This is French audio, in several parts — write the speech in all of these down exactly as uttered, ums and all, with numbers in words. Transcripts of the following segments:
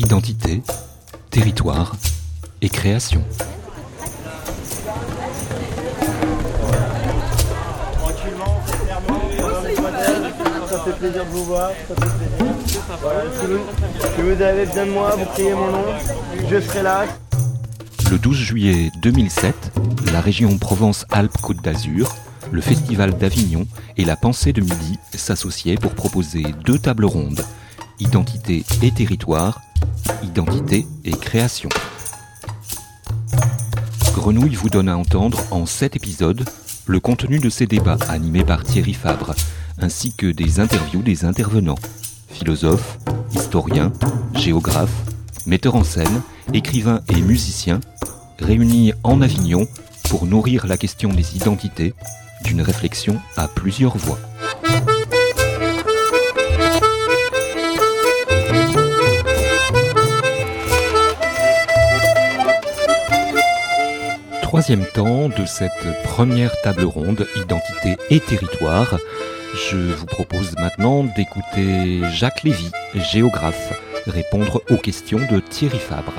Identité, territoire et création. Tranquillement, ça fait plaisir de vous voir, ça fait plaisir. Voilà, si, vous, si vous avez besoin de moi, vous criez mon nom, je serai là. Le douze juillet deux mille sept, la région Provence-Alpes-Côte d'Azur, le Festival d'Avignon et la Pensée de Midi s'associaient pour proposer deux tables rondes, Identité et territoire, Identité et création. Grenouille vous donne à entendre en sept épisodes le contenu de ces débats animés par Thierry Fabre, ainsi que des interviews des intervenants, philosophes, historiens, géographes, metteurs en scène, écrivains et musiciens, réunis en Avignon pour nourrir la question des identités d'une réflexion à plusieurs voix. Troisième temps de cette première table ronde Identité et territoire, je vous propose maintenant d'écouter Jacques Lévy, géographe, répondre aux questions de Thierry Fabre.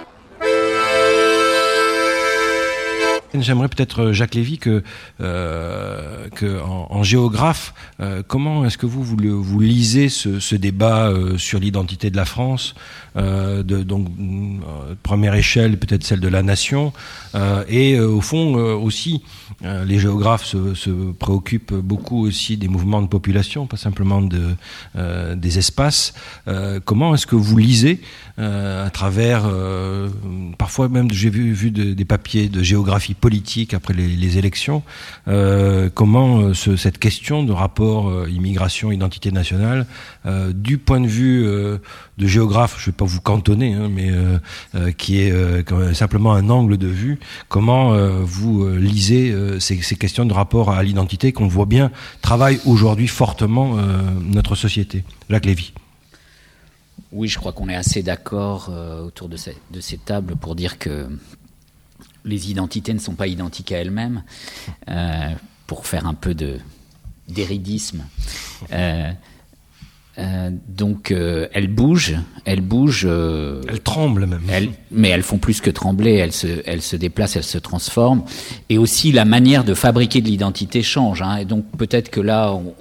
J'aimerais peut-être, Jacques Lévy, que, euh, que en, en géographe, euh, comment est-ce que vous vous, vous lisez ce, ce débat euh, sur l'identité de la France, euh, de donc euh, première échelle peut-être celle de la nation, euh, et euh, au fond euh, aussi euh, les géographes se, se préoccupent beaucoup aussi des mouvements de population, pas simplement de euh, des espaces. Euh, comment est-ce que vous lisez euh, à travers euh, parfois même j'ai vu, vu de, des papiers de géographie politique après les, les élections, euh, comment euh, ce, cette question de rapport euh, immigration-identité nationale, euh, du point de vue euh, de géographe, je ne vais pas vous cantonner, hein, mais euh, euh, qui est euh, simplement un angle de vue, comment euh, vous euh, lisez euh, ces, ces questions de rapport à l'identité qu'on voit bien travaillent aujourd'hui fortement euh, notre société. Jacques Lévy. Oui, je crois qu'on est assez d'accord euh, autour de, ces, de ces tables pour dire que les identités ne sont pas identiques à elles-mêmes, euh, pour faire un peu de d'éridisme. Euh, euh, donc euh, elles bougent, elles bougent. Euh, elles tremblent même. Elles, mais elles font plus que trembler. Elles se, elles se déplacent, elles se transforment. Et aussi la manière de fabriquer de l'identité change. Hein, et donc peut-être que là, on,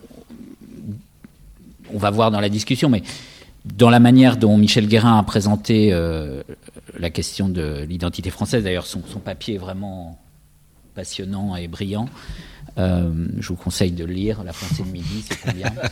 on va voir dans la discussion, mais dans la manière dont Michel Guérin a présenté euh, la question de l'identité française, d'ailleurs son, son papier est vraiment passionnant et brillant. Euh, je vous conseille de lire La Pensée de Midi, c'est très bien.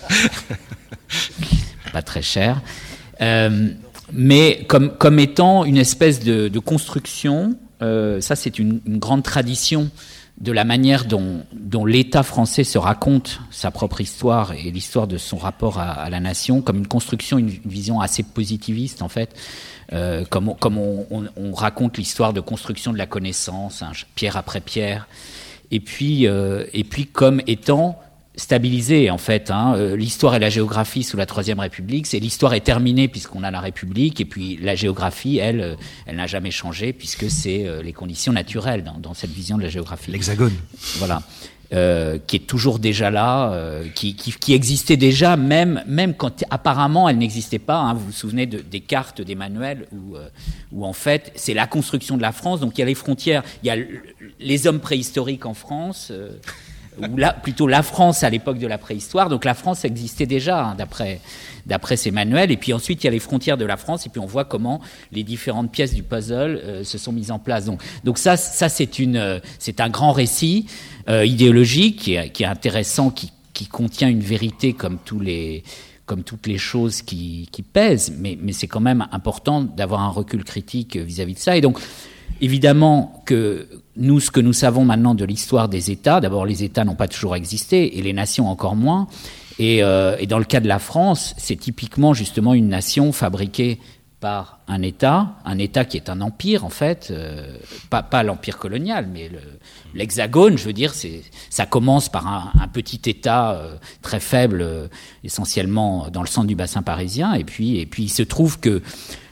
Pas très cher. Euh, mais comme, comme étant une espèce de, de construction, euh, ça c'est une, une grande tradition de la manière dont, dont l'État français se raconte sa propre histoire et l'histoire de son rapport à, à la nation, comme une construction, une, une vision assez positiviste en fait, euh, comme, on, comme on, on, on raconte l'histoire de construction de la connaissance, hein, pierre après pierre, et puis, euh, et puis comme étant stabilisée en fait. Hein, euh, l'histoire et la géographie sous la Troisième République, c'est l'histoire est terminée puisqu'on a la République, et puis la géographie, elle, euh, elle n'a jamais changé puisque c'est euh, les conditions naturelles dans, dans cette vision de la géographie. L'hexagone. Voilà. Euh, qui est toujours déjà là, euh, qui, qui, qui existait déjà, même, même quand apparemment elle n'existait pas. Hein, vous vous souvenez de, des cartes d'Emmanuel où, euh, où en fait c'est la construction de la France. Donc il y a les frontières, il y a les hommes préhistoriques en France, euh, ou là, plutôt la France à l'époque de la préhistoire. Donc la France existait déjà, hein, d'après, d'après ces manuels. Et puis ensuite, il y a les frontières de la France. Et puis on voit comment les différentes pièces du puzzle euh, se sont mises en place. Donc, donc ça, ça c'est, une, euh, c'est un grand récit euh, idéologique qui est, qui est intéressant, qui, qui contient une vérité comme, tous les, comme toutes les choses qui, qui pèsent. Mais, mais c'est quand même important d'avoir un recul critique vis-à-vis de ça. Et donc, évidemment que nous, ce que nous savons maintenant de l'histoire des États, d'abord les États n'ont pas toujours existé et les nations encore moins. Et, euh, et dans le cas de la France, c'est typiquement justement une nation fabriquée par un État, un État qui est un empire en fait, euh, pas, pas l'empire colonial, mais le, l'hexagone, je veux dire, c'est, ça commence par un, un petit État euh, très faible, euh, essentiellement dans le centre du bassin parisien, et puis, et puis il se trouve que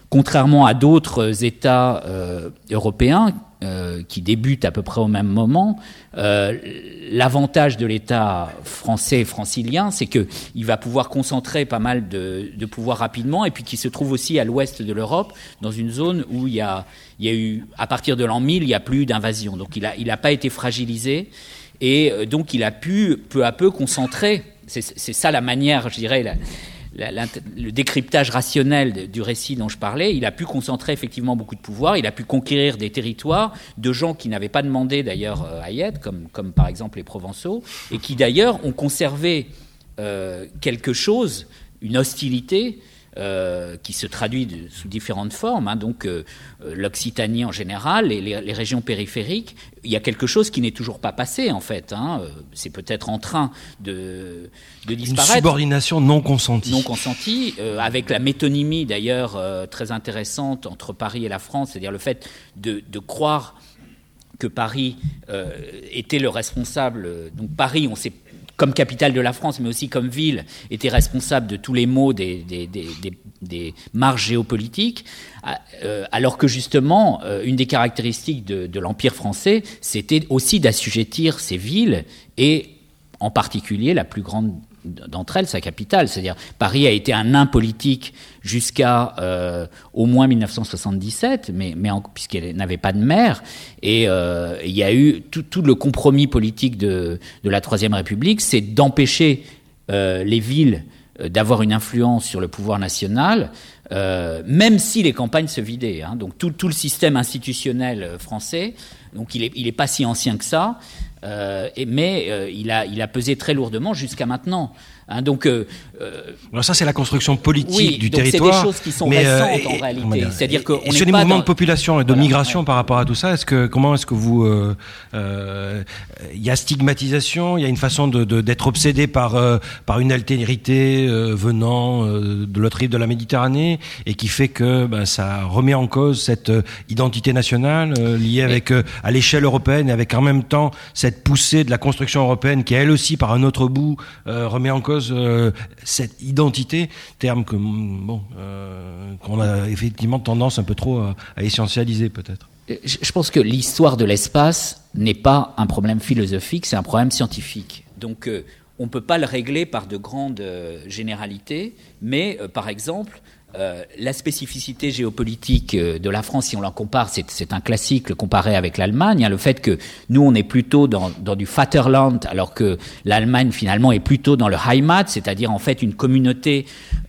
contrairement à d'autres États euh, européens euh, qui débutent à peu près au même moment, euh, l'avantage de l'État français et francilien, c'est qu'il va pouvoir concentrer pas mal de, de pouvoir rapidement, et puis qui se trouve aussi à l'ouest de l'Europe, dans une zone où il y a, il y a eu, à partir de l'an mille, il n'y a plus d'invasion. Donc il n'a il a pas été fragilisé, et donc il a pu peu à peu concentrer. C'est, c'est ça la manière, je dirais, la, la, la, le décryptage rationnel du récit dont je parlais. Il a pu concentrer effectivement beaucoup de pouvoir, il a pu conquérir des territoires de gens qui n'avaient pas demandé d'ailleurs à y être, comme, comme par exemple les Provençaux, et qui d'ailleurs ont conservé euh, quelque chose, une hostilité, Euh, qui se traduit de, sous différentes formes, hein, donc euh, l'Occitanie en général, et les, les régions périphériques. Il y a quelque chose qui n'est toujours pas passé, en fait. Hein, euh, c'est peut-être en train de, de disparaître. Une subordination non consentie. Non consentie, euh, avec la métonymie d'ailleurs euh, très intéressante entre Paris et la France, c'est-à-dire le fait de, de croire que Paris euh, était le responsable. Donc Paris, on sait, comme capitale de la France, mais aussi comme ville, était responsable de tous les maux des, des, des, des, des marges géopolitiques, euh, alors que justement, euh, une des caractéristiques de, de l'Empire français, c'était aussi d'assujettir ces villes, et en particulier la plus grande d'entre elles, sa capitale. C'est-à-dire, Paris a été un nain politique jusqu'à euh, au moins mille neuf cent soixante-dix-sept, mais, mais en, puisqu'elle n'avait pas de maire. Et euh, il y a eu tout, tout le compromis politique de, de la Troisième République, c'est d'empêcher euh, les villes euh, d'avoir une influence sur le pouvoir national, euh, même si les campagnes se vidaient. Hein. Donc tout, tout le système institutionnel français, donc il est, il est pas si ancien que ça. Euh, et, mais euh, il, a, il a pesé très lourdement jusqu'à maintenant. Hein, donc, euh, Alors ça, c'est la construction politique oui, du donc territoire. C'est des choses qui sont mais, récentes euh, et, en réalité. Et, C'est-à-dire qu'on et sur les pas mouvements dans... de population et de voilà, migration ouais. par rapport à tout ça, est-ce que comment est-ce que vous il euh, euh, y a stigmatisation, il y a une façon de, de d'être obsédé par euh, par une altérité euh, venant euh, de l'autre rive de la Méditerranée, et qui fait que ben, ça remet en cause cette euh, identité nationale euh, liée avec euh, à l'échelle européenne, et avec en même temps cette poussée de la construction européenne qui elle aussi par un autre bout euh, remet en cause euh, cette identité, terme que bon euh, qu'on a effectivement tendance un peu trop à, à essentialiser peut-être. Je pense que l'histoire de l'espace n'est pas un problème philosophique, c'est un problème scientifique. Donc euh, on ne peut pas le régler par de grandes euh, généralités, mais euh, par exemple, Euh, la spécificité géopolitique euh, de la France, si on la compare, c'est, c'est un classique, le comparer avec l'Allemagne, hein, le fait que nous, on est plutôt dans, dans du Vaterland, alors que l'Allemagne, finalement, est plutôt dans le Heimat, c'est-à-dire, en fait, une communauté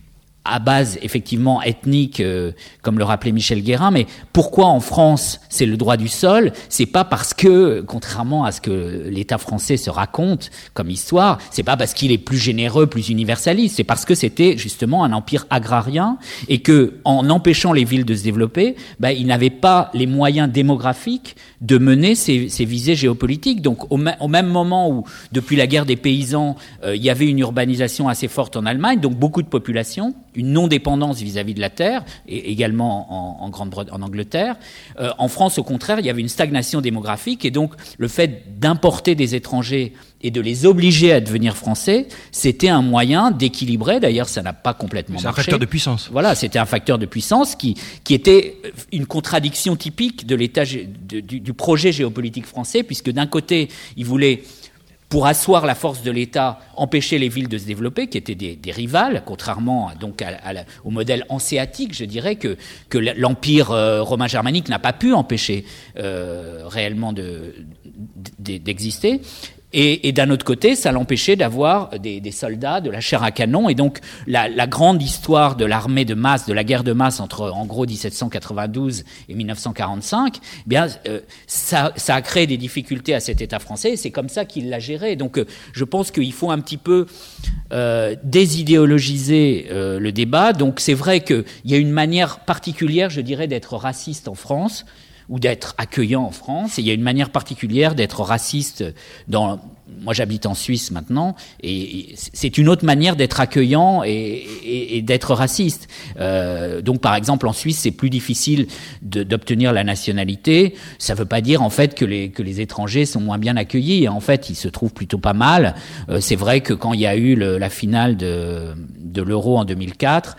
à base, effectivement, ethnique, euh, comme le rappelait Michel Guérin. Mais pourquoi en France, c'est le droit du sol? C'est pas parce que, contrairement à ce que l'État français se raconte comme histoire, c'est pas parce qu'il est plus généreux, plus universaliste, c'est parce que c'était justement un empire agrarien, et que, en empêchant les villes de se développer, ben, il n'avait pas les moyens démographiques de mener ces, ces visées géopolitiques. Donc, au, ma- au même moment où, depuis la guerre des paysans, euh, il y avait une urbanisation assez forte en Allemagne, donc beaucoup de population, une non-dépendance vis-à-vis de la terre, et également en, en, Grande-Bretagne, en Angleterre. Euh, en France, au contraire, il y avait une stagnation démographique, et donc le fait d'importer des étrangers et de les obliger à devenir français, c'était un moyen d'équilibrer. D'ailleurs, ça n'a pas complètement marché. C'est un facteur de puissance. Voilà, c'était un facteur de puissance qui, qui était une contradiction typique de l'état, de, du, du projet géopolitique français, puisque d'un côté, il voulait, pour asseoir la force de l'État, empêcher les villes de se développer, qui étaient des, des rivales, contrairement donc à, à la, au modèle hanséatique, je dirais, que, que l'Empire euh, romain germanique n'a pas pu empêcher euh, réellement de, de, d'exister. Et, et d'un autre côté, ça l'empêchait d'avoir des, des soldats, de la chair à canon. Et donc, la, la grande histoire de l'armée de masse, de la guerre de masse entre, en gros, dix-sept cent quatre-vingt-douze et mille neuf cent quarante-cinq, eh bien, euh, ça, ça a créé des difficultés à cet État français. Et c'est comme ça qu'il l'a géré. Donc, euh, je pense qu'il faut un petit peu euh, désidéologiser euh, le débat. Donc, c'est vrai qu'il y a une manière particulière, je dirais, d'être raciste en France. ou d'être accueillant en France. Et il y a une manière particulière d'être raciste dans... Moi, j'habite en Suisse maintenant, et c'est une autre manière d'être accueillant et, et, et d'être raciste. Euh, donc, par exemple, en Suisse, c'est plus difficile de, d'obtenir la nationalité. Ça ne veut pas dire, en fait, que les, que les étrangers sont moins bien accueillis. En fait, ils se trouvent plutôt pas mal. Euh, c'est vrai que quand il y a eu le, la finale de, de l'Euro en deux mille quatre,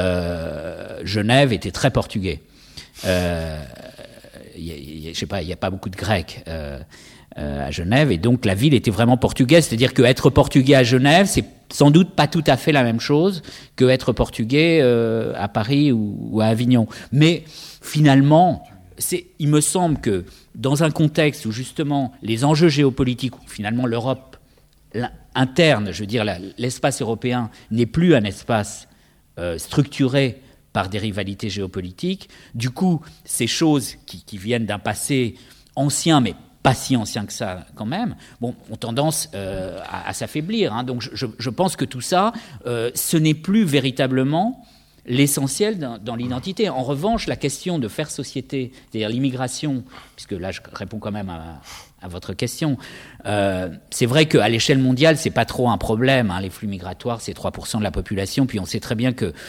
euh, Genève était très portugais. Euh, y a, y a, je sais pas, il n'y a pas beaucoup de Grecs. Euh, Euh, à Genève, et donc la ville était vraiment portugaise, c'est-à-dire que être portugais à Genève, c'est sans doute pas tout à fait la même chose que être portugais euh, à Paris ou, ou à Avignon. Mais finalement, c'est, il me semble que dans un contexte où justement les enjeux géopolitiques, où finalement l'Europe interne, je veux dire la, l'espace européen n'est plus un espace euh, structuré par des rivalités géopolitiques, du coup ces choses qui, qui viennent d'un passé ancien, mais pas si ancien que ça quand même, bon, ont tendance euh, à, à s'affaiblir. Hein. Donc je, je pense que tout ça, euh, ce n'est plus véritablement l'essentiel dans, dans l'identité. En revanche, la question de faire société, c'est-à-dire l'immigration, puisque là je réponds quand même à, à votre question, euh, c'est vrai qu'à l'échelle mondiale, c'est pas trop un problème. Hein. Les flux migratoires, c'est trois pour cent de la population, puis on sait très bien que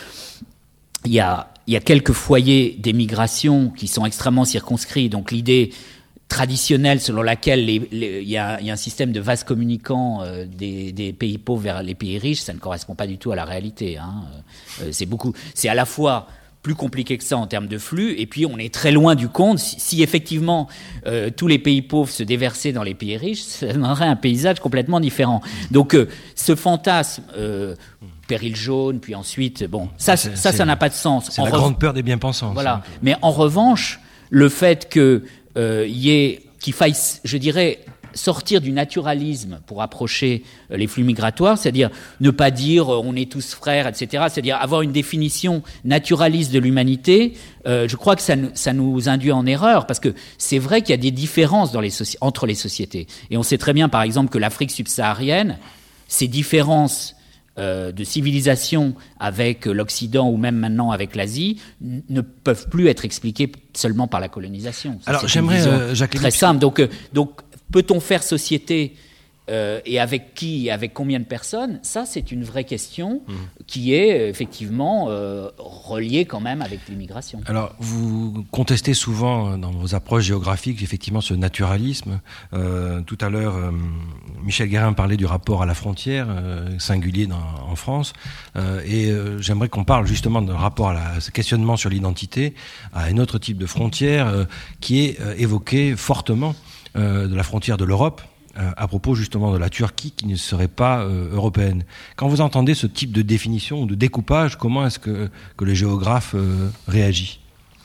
il y a, il y a quelques foyers d'émigration qui sont extrêmement circonscrits. Donc l'idée traditionnelle selon laquelle les, les, il, y a, il y a un système de vase communicant euh, des, des pays pauvres vers les pays riches, ça ne correspond pas du tout à la réalité. Hein. Euh, c'est beaucoup, c'est à la fois plus compliqué que ça en termes de flux, et puis on est très loin du compte. Si, si effectivement euh, tous les pays pauvres se déversaient dans les pays riches, ça donnerait un paysage complètement différent. Donc euh, ce fantasme euh, péril jaune, puis ensuite, bon, ça, c'est, ça, ça n'a pas de sens. C'est en la re... grande peur des bien-pensants. Voilà. Ça. Mais en revanche, le fait que euh, y ait, qu'il faille, je dirais, sortir du naturalisme pour approcher les flux migratoires, c'est-à-dire ne pas dire euh, on est tous frères, et cetera, c'est-à-dire avoir une définition naturaliste de l'humanité, euh, je crois que ça, ça nous induit en erreur, parce que c'est vrai qu'il y a des différences dans les soci- entre les sociétés. Et on sait très bien, par exemple, que l'Afrique subsaharienne, ces différences euh, de civilisation avec l'Occident ou même maintenant avec l'Asie n- ne peuvent plus être expliquées seulement par la colonisation. Ça, Alors c'est j'aimerais, une euh, Jacqueline, très simple. Donc, euh, donc peut-on faire société euh, et avec qui, et avec combien de personnes? Ça, c'est une vraie question mmh. qui est effectivement euh, reliée quand même avec l'immigration. Alors, vous contestez souvent dans vos approches géographiques effectivement ce naturalisme. Euh, tout à l'heure, euh, Michel Guérin parlait du rapport à la frontière, euh, singulier dans, en France. Euh, et euh, j'aimerais qu'on parle justement d'un rapport à la, ce questionnement sur l'identité, à un autre type de frontière euh, qui est euh, évoqué fortement euh, de la frontière de l'Europe, à propos justement de la Turquie qui ne serait pas euh, européenne. Quand vous entendez ce type de définition ou de découpage, comment est-ce que, que le géographe euh, réagit ?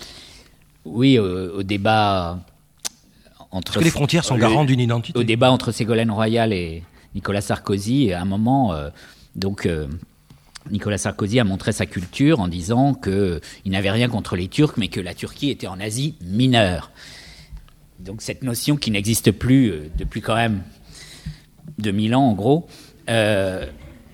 Oui, au, au débat entre... Est-ce que les frontières sont garantes d'une identité ? Au débat entre Ségolène Royal et Nicolas Sarkozy, à un moment, euh, donc... Euh, Nicolas Sarkozy a montré sa culture en disant qu'il n'avait rien contre les Turcs, mais que la Turquie était en Asie mineure. Donc cette notion qui n'existe plus euh, depuis quand même deux mille ans en gros, euh,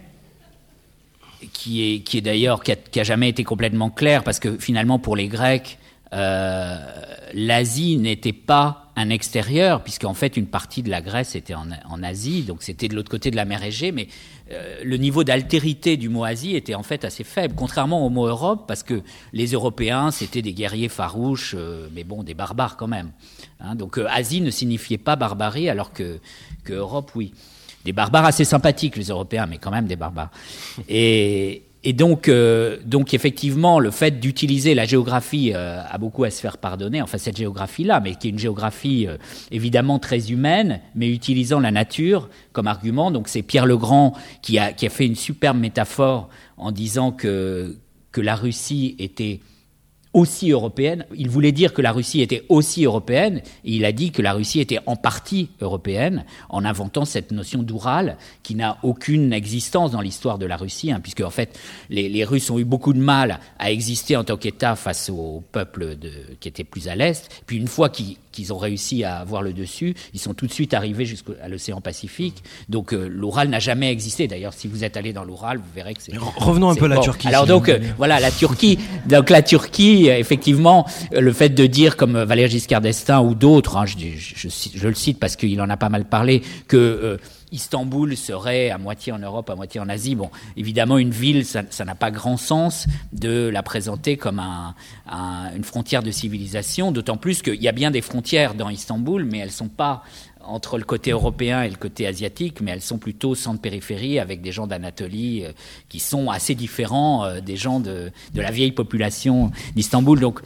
qui est qui est d'ailleurs qui a, qui a jamais été complètement claire, parce que finalement pour les Grecs, euh, l'Asie n'était pas un extérieur, puisqu'en fait une partie de la Grèce était en, en Asie, donc c'était de l'autre côté de la mer Égée, mais euh, le niveau d'altérité du mot Asie était en fait assez faible, contrairement au mot Europe, parce que les Européens c'était des guerriers farouches, euh, mais bon, des barbares quand même. Hein, donc euh, Asie ne signifiait pas barbarie, alors que, que Europe, oui. Des barbares assez sympathiques, les Européens, mais quand même des barbares. Et, et donc, euh, donc, effectivement, le fait d'utiliser la géographie euh, a beaucoup à se faire pardonner, enfin cette géographie-là, mais qui est une géographie euh, évidemment très humaine, mais utilisant la nature comme argument. Donc c'est Pierre Legrand qui a, qui a fait une superbe métaphore en disant que, que la Russie était aussi européenne. Il voulait dire que la Russie était aussi européenne, et il a dit que la Russie était en partie européenne, en inventant cette notion d'Oural qui n'a aucune existence dans l'histoire de la Russie, hein, puisque en fait les, les Russes ont eu beaucoup de mal à exister en tant qu'État face aux peuples de, qui étaient plus à l'est. Puis une fois qu'ils, qu'ils qu'ils ont réussi à avoir le dessus, ils sont tout de suite arrivés jusqu'à l'océan Pacifique. Donc euh, l'Oural n'a jamais existé. D'ailleurs, si vous êtes allé dans l'Oural, vous verrez que c'est... Revenons un c'est peu à la bon. Turquie. Alors si donc, euh, voilà, la Turquie. Donc la Turquie, effectivement, le fait de dire, comme Valéry Giscard d'Estaing ou d'autres, hein, je, je, je, je le cite parce qu'il en a pas mal parlé, que... Euh, Istanbul serait à moitié en Europe, à moitié en Asie. Bon, évidemment, une ville, ça, ça n'a pas grand sens de la présenter comme un, un, une frontière de civilisation, d'autant plus qu'il y a bien des frontières dans Istanbul, mais elles ne sont pas entre le côté européen et le côté asiatique, mais elles sont plutôt centre-périphérie avec des gens d'Anatolie euh, qui sont assez différents euh, des gens de, de la vieille population d'Istanbul. Donc,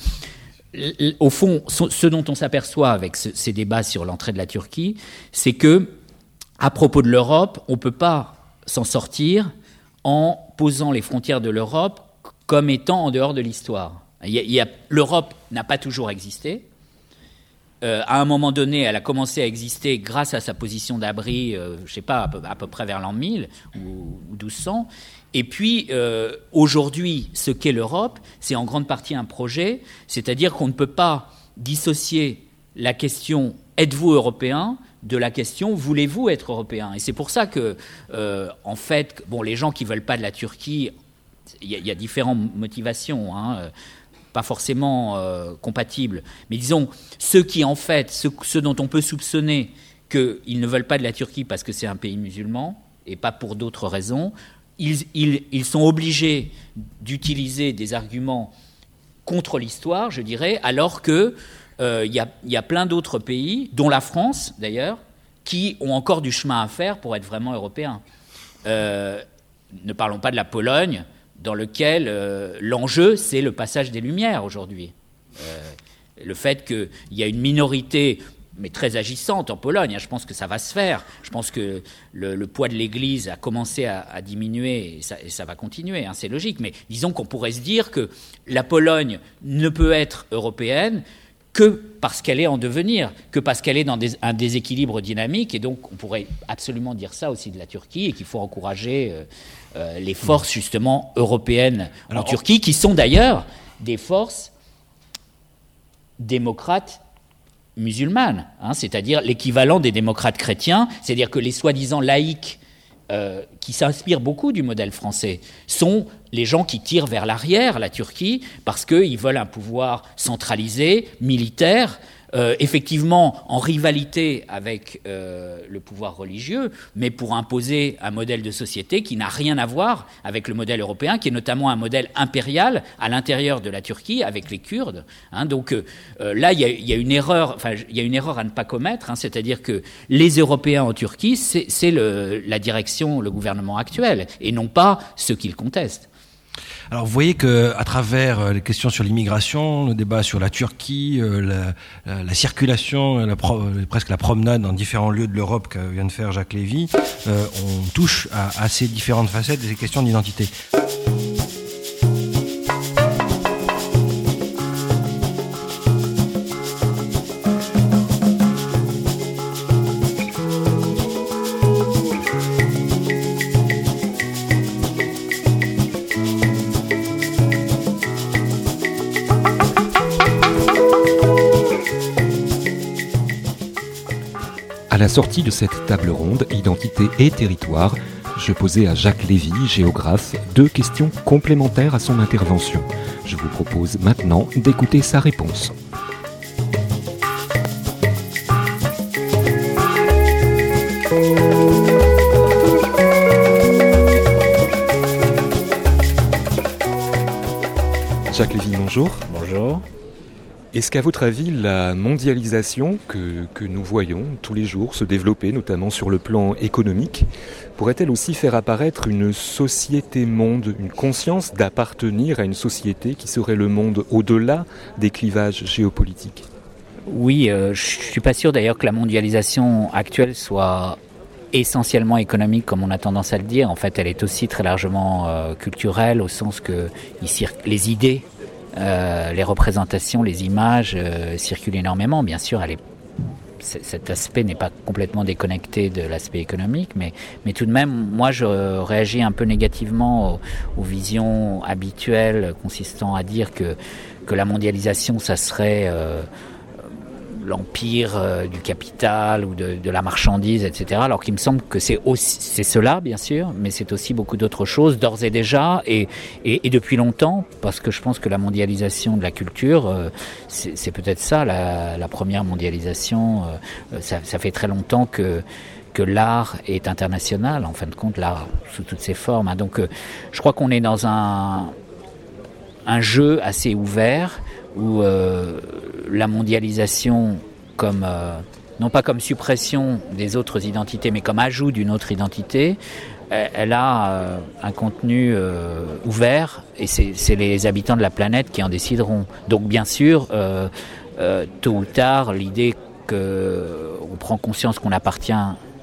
l- au fond, ce dont on s'aperçoit avec ce, ces débats sur l'entrée de la Turquie, c'est que à propos de l'Europe, on ne peut pas s'en sortir en posant les frontières de l'Europe comme étant en dehors de l'histoire. Il y a, il y a, l'Europe n'a pas toujours existé. Euh, à un moment donné, elle a commencé à exister grâce à sa position d'abri, euh, je ne sais pas, à peu, à peu près vers l'an mille ou, ou douze cents. Et puis, euh, aujourd'hui, ce qu'est l'Europe, c'est en grande partie un projet, c'est-à-dire qu'on ne peut pas dissocier la question « êtes-vous européen ?» de la question « voulez-vous être européen ?» Et c'est pour ça que, euh, en fait, bon, les gens qui ne veulent pas de la Turquie, il y, y a différentes motivations, hein, euh, pas forcément euh, compatibles, mais disons, ceux qui, en fait, ceux, ceux dont on peut soupçonner qu'ils ne veulent pas de la Turquie parce que c'est un pays musulman, et pas pour d'autres raisons, ils, ils, ils sont obligés d'utiliser des arguments contre l'histoire, je dirais, alors que il euh, y, y a plein d'autres pays, dont la France d'ailleurs, qui ont encore du chemin à faire pour être vraiment européens. Euh, ne parlons pas de la Pologne, dans lequel euh, l'enjeu, c'est le passage des Lumières aujourd'hui. Euh, le fait qu'il y a une minorité, mais très agissante en Pologne, hein, je pense que ça va se faire. Je pense que le, le poids de l'Église a commencé à, à diminuer et ça, et ça va continuer, hein, c'est logique. Mais disons qu'on pourrait se dire que la Pologne ne peut être européenne que parce qu'elle est en devenir, que parce qu'elle est dans des, un déséquilibre dynamique. Et donc, on pourrait absolument dire ça aussi de la Turquie, et qu'il faut encourager euh, euh, les forces, justement, européennes Alors, en Turquie, qui sont d'ailleurs des forces démocrates musulmanes, hein, c'est-à-dire l'équivalent des démocrates chrétiens, c'est-à-dire que les soi-disant laïcs, Euh, qui s'inspirent beaucoup du modèle français, sont les gens qui tirent vers l'arrière la Turquie parce qu'ils veulent un pouvoir centralisé, militaire, euh, effectivement en rivalité avec euh, le pouvoir religieux, mais pour imposer un modèle de société qui n'a rien à voir avec le modèle européen, qui est notamment un modèle impérial à l'intérieur de la Turquie avec les Kurdes. Hein, donc euh, là, il y a, y a une erreur, enfin, il y a une erreur à ne pas commettre, hein, c'est-à-dire que les Européens en Turquie, c'est, c'est le, la direction, le gouvernement actuel, et non pas ceux qui le contestent. Alors, vous voyez que à travers les questions sur l'immigration, le débat sur la Turquie, la, la, la circulation, la pro, presque la promenade dans différents lieux de l'Europe que vient de faire Jacques Lévy, euh, on touche à, à ces différentes facettes de ces questions d'identité. À la sortie de cette table ronde, Identité et territoire, je posais à Jacques Lévy, géographe, deux questions complémentaires à son intervention. Je vous propose maintenant d'écouter sa réponse. Jacques Lévy, bonjour. Bonjour. Est-ce qu'à votre avis, la mondialisation que, que nous voyons tous les jours se développer, notamment sur le plan économique, pourrait-elle aussi faire apparaître une société-monde, une conscience d'appartenir à une société qui serait le monde au-delà des clivages géopolitiques ? Oui, euh, je ne suis pas sûr d'ailleurs que la mondialisation actuelle soit essentiellement économique, comme on a tendance à le dire. En fait, elle est aussi très largement euh, culturelle, au sens que ici, les idées, Euh, les représentations, les images euh, circulent énormément. Bien sûr, elle est, cet aspect n'est pas complètement déconnecté de l'aspect économique, mais, mais tout de même, moi, je réagis un peu négativement aux, aux visions habituelles consistant à dire que, que la mondialisation, ça serait euh, l'empire euh, du capital ou de, de la marchandise, et cetera. Alors qu'il me semble que c'est aussi, c'est cela, bien sûr, mais c'est aussi beaucoup d'autres choses, d'ores et déjà, et, et, et depuis longtemps, parce que je pense que la mondialisation de la culture, euh, c'est, c'est peut-être ça, la, la première mondialisation. Euh, ça, ça fait très longtemps que que l'art est international, en fin de compte, l'art sous toutes ses formes. Hein. Donc, euh, je crois qu'on est dans un, un jeu assez ouvert où euh, la mondialisation, comme euh, non pas comme suppression des autres identités, mais comme ajout d'une autre identité, elle, elle a euh, un contenu euh, ouvert, et c'est, c'est les habitants de la planète qui en décideront. Donc, bien sûr, euh, euh, tôt ou tard, l'idée qu'on prend conscience qu'on appartient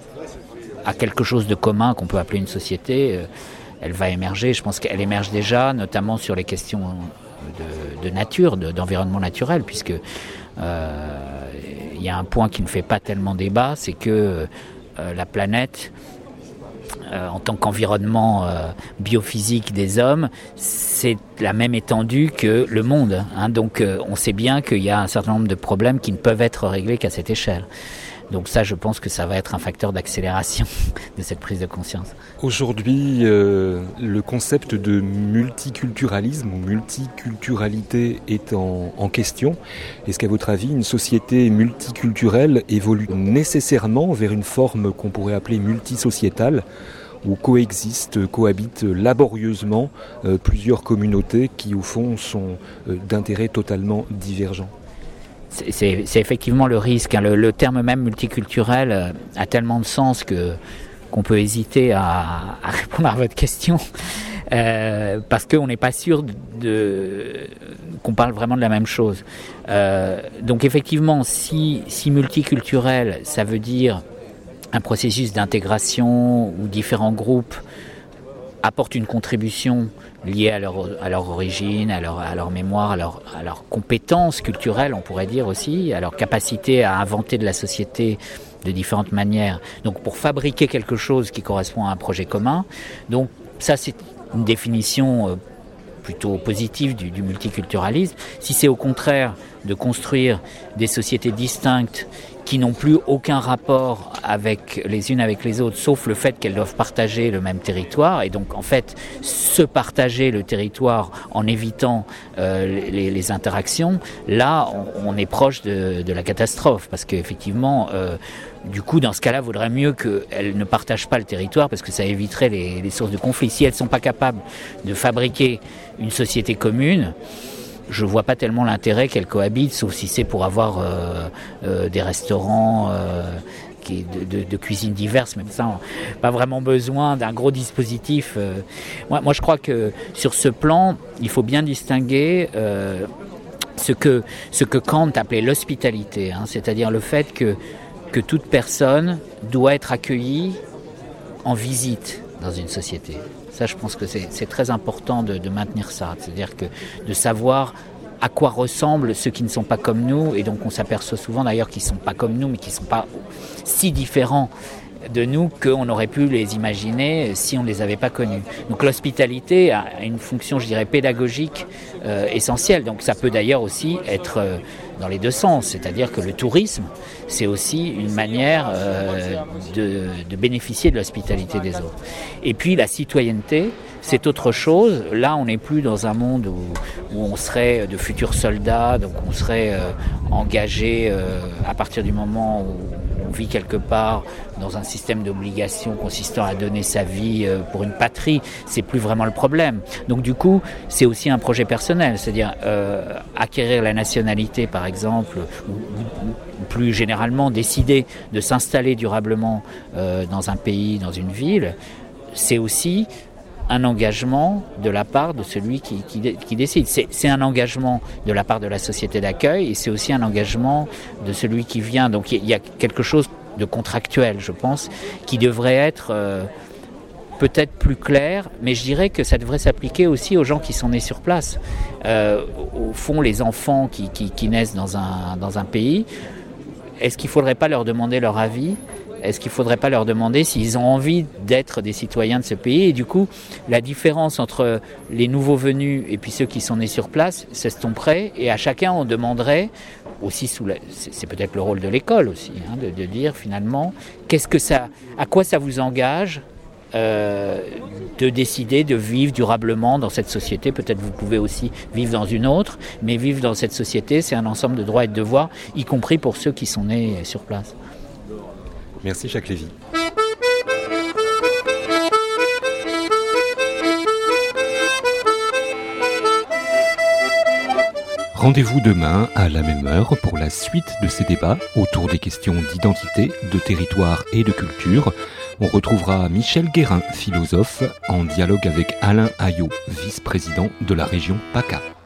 à quelque chose de commun qu'on peut appeler une société, euh, elle va émerger. Je pense qu'elle émerge déjà, notamment sur les questions de, de nature, de, d'environnement naturel, puisque euh, il y a un point qui ne fait pas tellement débat, c'est que euh, la planète, euh, en tant qu'environnement euh, biophysique des hommes, c'est la même étendue que le monde. Hein. Donc euh, on sait bien qu'il y a un certain nombre de problèmes qui ne peuvent être réglés qu'à cette échelle. Donc ça, je pense que ça va être un facteur d'accélération de cette prise de conscience. Aujourd'hui, euh, le concept de multiculturalisme ou multiculturalité est en, en question. Est-ce qu'à votre avis, une société multiculturelle évolue nécessairement vers une forme qu'on pourrait appeler multisociétale, où coexistent, cohabitent laborieusement euh, plusieurs communautés qui, au fond, sont euh, d'intérêts totalement divergents ? C'est, c'est, c'est effectivement le risque. Hein. Le, le terme même multiculturel euh, a tellement de sens que, qu'on peut hésiter à, à répondre à votre question euh, parce qu'on n'est pas sûr de, de, qu'on parle vraiment de la même chose. Euh, donc effectivement, si, si multiculturel, ça veut dire un processus d'intégration où différents groupes apportent une contribution liée à leur, à leur origine, à leur, à leur mémoire, à leur, à leur compétences culturelles, on pourrait dire aussi, à leur capacité à inventer de la société de différentes manières. Donc pour fabriquer quelque chose qui correspond à un projet commun. Donc ça, c'est une définition plutôt positive du, du multiculturalisme. Si c'est au contraire de construire des sociétés distinctes qui n'ont plus aucun rapport avec les unes avec les autres, sauf le fait qu'elles doivent partager le même territoire, et donc en fait se partager le territoire en évitant euh, les, les interactions, là on, on est proche de, de la catastrophe, parce qu'effectivement, euh, du coup dans ce cas-là, il vaudrait mieux qu'elles ne partagent pas le territoire, parce que ça éviterait les, les sources de conflits. Si elles ne sont pas capables de fabriquer une société commune, je vois pas tellement l'intérêt qu'elles cohabitent, sauf si c'est pour avoir euh, euh, des restaurants euh, qui, de, de, de cuisine diverses, mais ça, on, pas vraiment besoin d'un gros dispositif. Euh. Moi, moi, je crois que sur ce plan, il faut bien distinguer euh, ce que ce que Kant appelait l'hospitalité, hein, c'est-à-dire le fait que que toute personne doit être accueillie en visite dans une société. Ça, je pense que c'est, c'est très important de, de maintenir ça, c'est-à-dire que de savoir à quoi ressemblent ceux qui ne sont pas comme nous, et donc on s'aperçoit souvent d'ailleurs qu'ils ne sont pas comme nous, mais qu'ils ne sont pas si différents de nous qu'on aurait pu les imaginer si on ne les avait pas connus. Donc l'hospitalité a une fonction, je dirais, pédagogique euh, essentielle. Donc ça peut d'ailleurs aussi être euh, dans les deux sens, c'est-à-dire que le tourisme, c'est aussi une manière euh, de, de bénéficier de l'hospitalité des autres. Et puis la citoyenneté, c'est autre chose. Là, on n'est plus dans un monde où, où on serait de futurs soldats, donc on serait euh, engagé euh, à partir du moment où on vit quelque part dans un système d'obligation consistant à donner sa vie euh, pour une patrie. C'est plus vraiment le problème. Donc du coup, c'est aussi un projet personnel, c'est-à-dire euh, acquérir la nationalité, par exemple, ou, ou, ou plus généralement décider de s'installer durablement euh, dans un pays, dans une ville. C'est aussi un engagement de la part de celui qui, qui, qui décide. C'est, c'est un engagement de la part de la société d'accueil, et c'est aussi un engagement de celui qui vient. Donc il y a quelque chose de contractuel, je pense, qui devrait être euh, peut-être plus clair, mais je dirais que ça devrait s'appliquer aussi aux gens qui sont nés sur place. Euh, au fond, les enfants qui, qui, qui naissent dans un, dans un pays, est-ce qu'il ne faudrait pas leur demander leur avis ? Est-ce qu'il ne faudrait pas leur demander s'ils ont envie d'être des citoyens de ce pays ? Et du coup, la différence entre les nouveaux venus et puis ceux qui sont nés sur place s'estomperait, et à chacun on demanderait aussi sous la, c'est, c'est peut-être le rôle de l'école aussi, hein, de, de dire finalement, qu'est-ce que ça, à quoi ça vous engage euh, de décider de vivre durablement dans cette société. Peut-être vous pouvez aussi vivre dans une autre, mais vivre dans cette société, c'est un ensemble de droits et de devoirs, y compris pour ceux qui sont nés sur place. Merci Jacques Lévy. Rendez-vous demain à la même heure pour la suite de ces débats autour des questions d'identité, de territoire et de culture. On retrouvera Michel Guérin, philosophe, en dialogue avec Alain Ayot, vice-président de la région PACA.